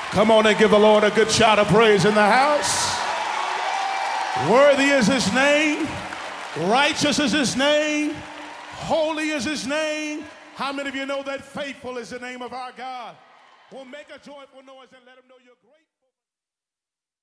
Come on and give the Lord a good shout of praise in the house. Worthy is his name. Righteous is his name. Holy is his name. How many of you know that faithful is the name of our God? Well, make a joyful noise and let him know you're great.